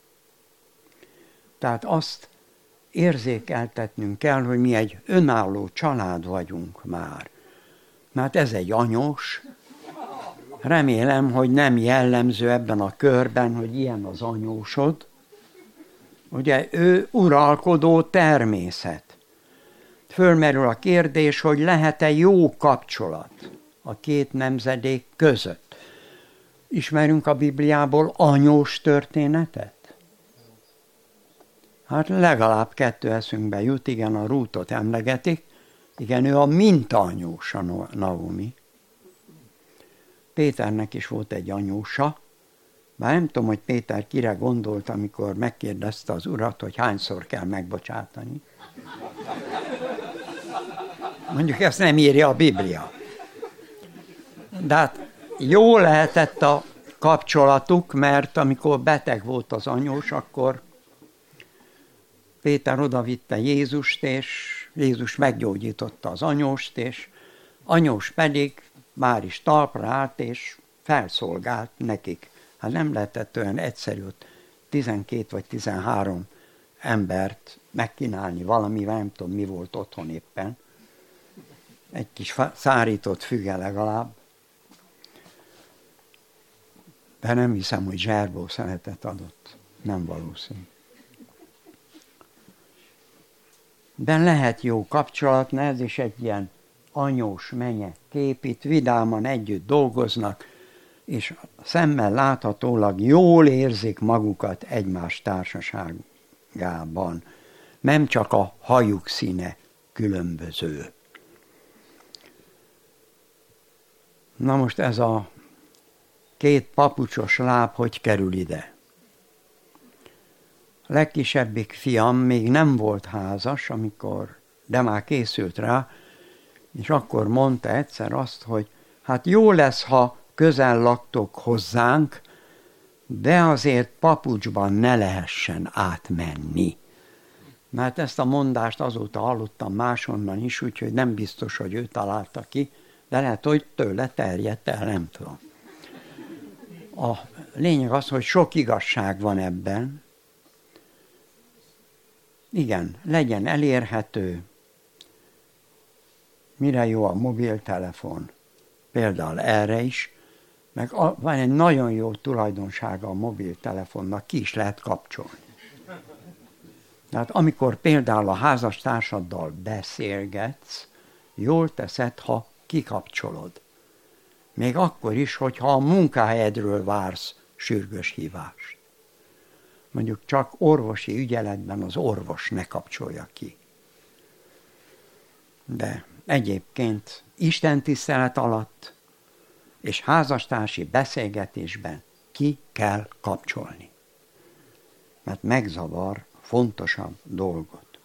Speaker 1: Tehát azt érzékeltetnünk kell, hogy mi egy önálló család vagyunk már. Mert ez egy anyós. Remélem, hogy nem jellemző ebben a körben, hogy ilyen az anyósod. Ugye ő uralkodó természet. Fölmerül a kérdés, hogy lehet-e jó kapcsolat a két nemzedék között. Ismerünk a Bibliából anyós történetet? Hát legalább 2 eszünkbe jut, igen, a Rútot emlegetik, igen, ő a mintaanyós, a Naomi. Péternek is volt egy anyósa, bár nem tudom, hogy Péter kire gondolt, amikor megkérdezte az urat, hogy hányszor kell megbocsátani. Mondjuk ezt nem írja a Biblia. De hát jó lehetett a kapcsolatuk, mert amikor beteg volt az anyós, akkor Péter odavitte Jézust, és Jézus meggyógyította az anyóst, és anyós pedig már is talpra állt, és felszolgált nekik. Hát nem lehetett olyan egyszerű, ott 12 vagy 13 embert megkínálni valamivel, nem tudom, mi volt otthon éppen. Egy kis szárított füge legalább. De nem hiszem, hogy zserbó szeletet adott. Nem valószínű. De lehet jó kapcsolat, ez is egy ilyen anyós menye kép, itt vidáman együtt dolgoznak, és szemmel láthatólag jól érzik magukat egymás társaságában. Nem csak a hajuk színe különböző. Na most ez a 2 papucsos láb hogy kerül ide? A legkisebbik fiam még nem volt házas, de már készült rá, és akkor mondta egyszer azt, hogy hát jó lesz, ha közel laktok hozzánk, de azért papucsban ne lehessen átmenni. Mert ezt a mondást azóta hallottam máshonnan is, úgyhogy nem biztos, hogy ő találta ki, de lehet, hogy tőle terjedt el, nem tudom. A lényeg az, hogy sok igazság van ebben. Igen, legyen elérhető. Mire jó a mobiltelefon? Például erre is. Meg van egy nagyon jó tulajdonsága a mobiltelefonnak, ki is lehet kapcsolni. Tehát amikor például a házastársaddal beszélgetsz, jól teszed, ha kikapcsolod. Még akkor is, hogyha a munkahelyedről vársz sürgős hívást. Mondjuk csak orvosi ügyeletben az orvos ne kapcsolja ki. De egyébként istentisztelet alatt és házastársi beszélgetésben ki kell kapcsolni. Mert megzavar fontosabb dolgot.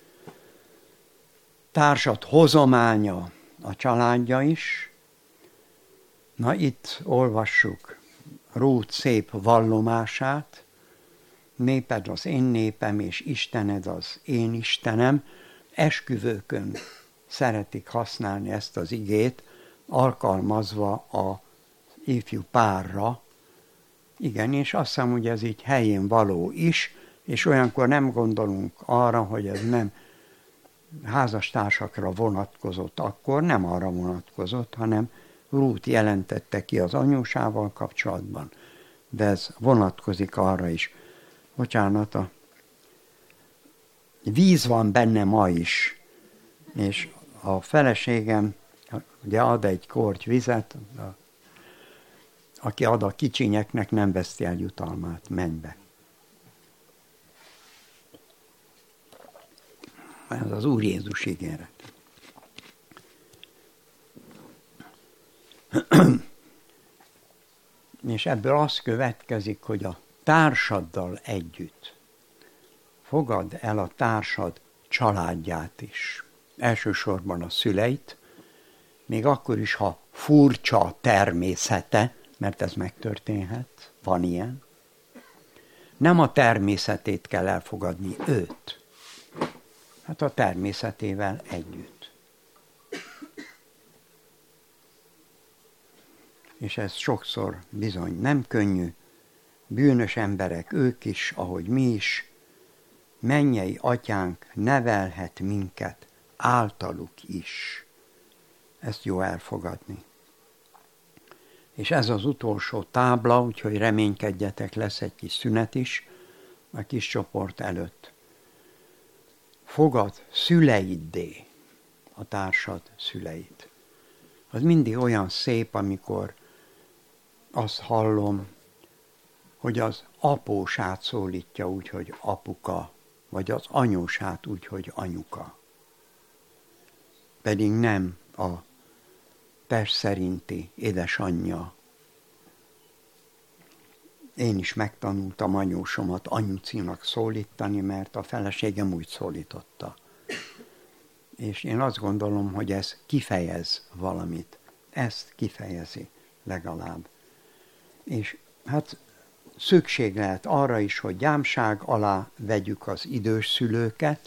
Speaker 1: Társad hozománya a családja is. Na itt olvassuk Rút szép vallomását. Néped az én népem, és Istened az én Istenem. Esküvőkön szeretik használni ezt az igét, alkalmazva a ifjú párra. Igen, és azt hiszem, hogy ez így helyén való is, és olyankor nem gondolunk arra, hogy ez nem házastársakra vonatkozott akkor, nem arra vonatkozott, hanem Rút jelentette ki az anyósával kapcsolatban, de ez vonatkozik arra is. Bocsánat, a víz van benne ma is, és a feleségem ugye ad egy korty vizet, aki ad a kicsinyeknek, nem veszti el jutalmát, mennybe. Ez az Úr Jézus ígéret. És ebből az következik, hogy a társaddal együtt fogadd el a társad családját is. Elsősorban a szüleit, még akkor is, ha furcsa a természete, mert ez megtörténhet, van ilyen. Nem a természetét kell elfogadni, őt. Hát a természetével együtt. És ez sokszor bizony nem könnyű. Bűnös emberek ők is, ahogy mi is. Mennyei atyánk nevelhet minket általuk is. Ezt jó elfogadni. És ez az utolsó tábla, úgyhogy reménykedjetek, lesz egy kis szünet is a kis csoport előtt. Fogad szüleiddé a társad szüleit. Az mindig olyan szép, amikor azt hallom, hogy az apósát szólítja úgy, hogy apuka, vagy az anyósát úgy, hogy anyuka. Pedig nem a test szerinti édesanyja. Én is megtanultam anyósomat anyucinak szólítani, mert a feleségem úgy szólította. És én azt gondolom, hogy ez kifejez valamit. Ezt kifejezi legalább. És hát szükség lehet arra is, hogy gyámság alá vegyük az idős szülőket,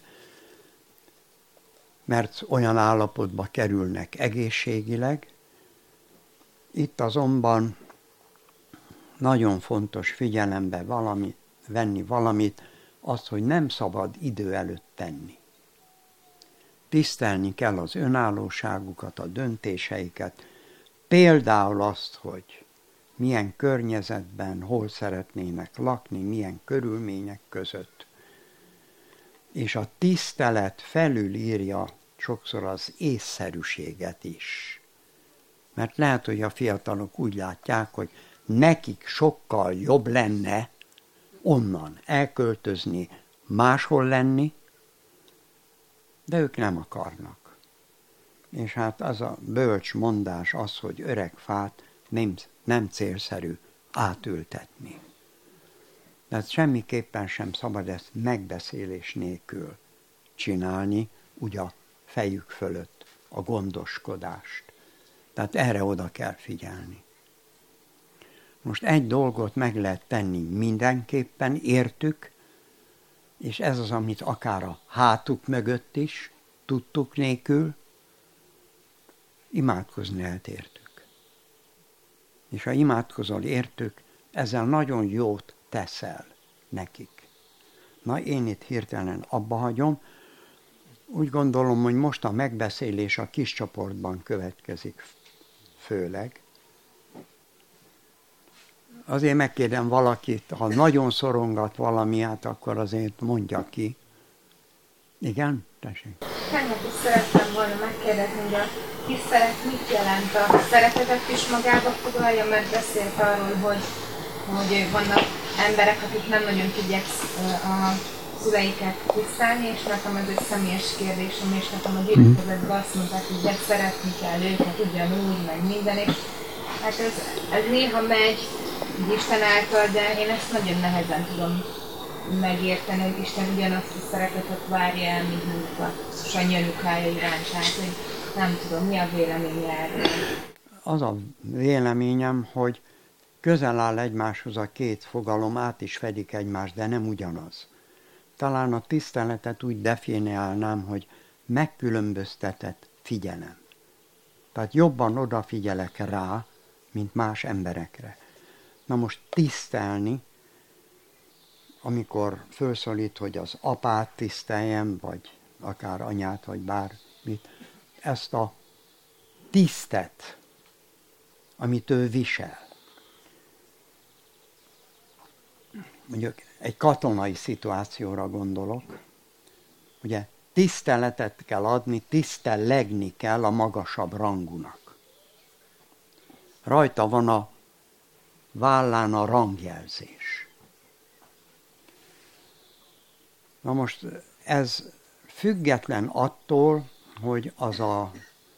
Speaker 1: mert olyan állapotba kerülnek egészségileg. Itt azonban nagyon fontos figyelembe venni valamit, azt, hogy nem szabad idő előtt tenni. Tisztelni kell az önállóságukat, a döntéseiket, például azt, hogy milyen környezetben, hol szeretnének lakni, milyen körülmények között. És a tisztelet felülírja sokszor az észszerűséget is. Mert lehet, hogy a fiatalok úgy látják, hogy nekik sokkal jobb lenne onnan elköltözni, máshol lenni, de ők nem akarnak. És hát az a bölcs mondás az, hogy öreg fát nem célszerű átültetni. Tehát semmiképpen sem szabad ezt megbeszélés nélkül csinálni, úgy a fejük fölött a gondoskodást. Tehát erre oda kell figyelni. Most egy dolgot meg lehet tenni mindenképpen, értük, és ez az, amit akár a hátuk mögött is, tudtuk nélkül, imádkozni lehet értük. És ha imádkozol értük, ezzel nagyon jót teszel nekik. Na, én itt hirtelen abba hagyom. Úgy gondolom, hogy most a megbeszélés a kis csoportban következik főleg. Azért megkérdem valakit, ha nagyon szorongat valamiát, akkor azért mondja ki. Igen? Tessék.
Speaker 2: Tegnap is szerettem volna megkérdezni, hogy a tisztelet mit jelent? A szeretetet is magába foglalja, mert beszélt arról, hogy vannak emberek, akik nem nagyon tudják a szüleiket tisztelni, és nekem ez egy személyes kérdésem, és nekem a gyülekezetben azt mondták, hogy de szeretni kell őket ugyanúgy, meg minden, és hát ez néha megy Isten által, de én ezt nagyon nehezen tudom megérteni, hogy Isten ugyanazt a szeretetet várja el, mint mondjuk a sanyarúkája irántát, hogy nem tudom, mi a véleménye erről?
Speaker 1: Az a véleményem, hogy közel áll egymáshoz a két fogalom, át is fedik egymást, de nem ugyanaz. Talán a tiszteletet úgy definiálnám, hogy megkülönböztetett figyelem. Tehát jobban odafigyelek rá, mint más emberekre. Na most tisztelni, amikor felszólít, hogy az apát tiszteljem, vagy akár anyát, vagy bármit, ezt a tisztet, amit ő visel. Mondjuk egy katonai szituációra gondolok, ugye tiszteletet kell adni, tisztelegni kell a magasabb rangúnak. Rajta van a vállán a rangjelzés. Na most ez független attól, hogy az a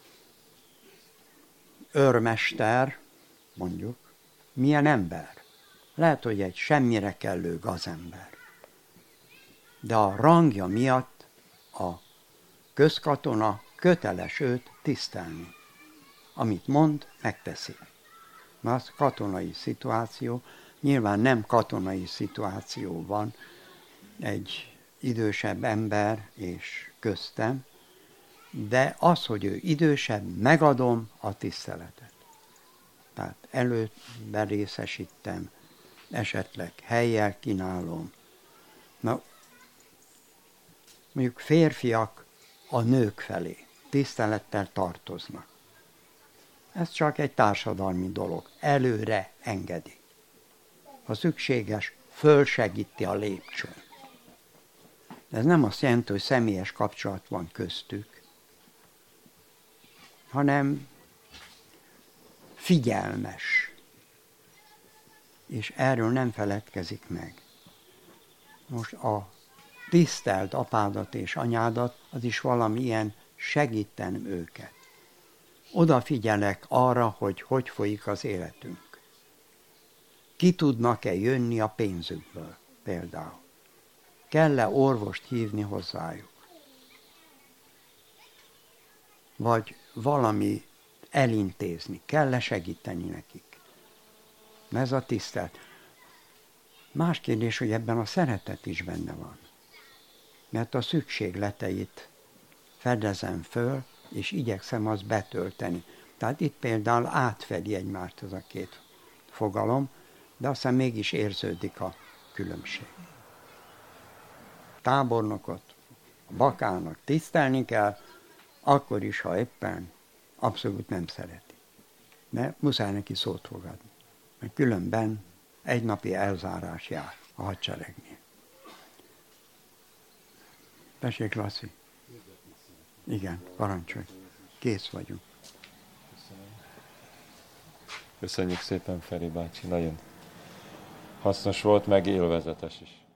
Speaker 1: őrmester, mondjuk, milyen ember. Lehet, hogy egy semmire kellő gazember. De a rangja miatt a közkatona köteles őt tisztelni. Amit mond, megteszi. Na, az katonai szituáció, Nyilván nem katonai szituáció van, egy idősebb ember és köztem, de az, hogy ő idősebb, megadom a tiszteletet. Tehát előbb részesítem, esetleg helyjel kínálom. Na, mondjuk férfiak a nők felé tisztelettel tartoznak. Ez csak egy társadalmi dolog. Előre engedi. Ha szükséges, fölsegíti a lépcsőn. De ez nem azt jelenti, hogy személyes kapcsolat van köztük, hanem figyelmes. És erről nem feledkezik meg. Most a tisztelt apádat és anyádat, az is valamilyen segítem őket. Odafigyelek arra, hogy hogy folyik az életünk. Ki tudnak-e jönni a pénzükből például? Kell-e orvost hívni hozzájuk? Vagy valami elintézni, kell-e segíteni nekik? Ez a tisztelt. Más kérdés, hogy ebben a szeretet is benne van. Mert a szükségleteit fedezem föl, és igyekszem azt betölteni. Tehát itt például átfedi egymást ez a két fogalom, de aztán mégis érződik a különbség. Tábornokot, a bakának tisztelni kell, akkor is, ha éppen abszolút nem szereti. De muszáj neki szót fogadni. Mert különben egy napi elzárás jár a hadseregnél. Tessék, Laci. Igen, parancsolj. Kész vagyunk.
Speaker 3: Köszönjük szépen, Feri bácsi. Nagyon hasznos volt, meg élvezetes is.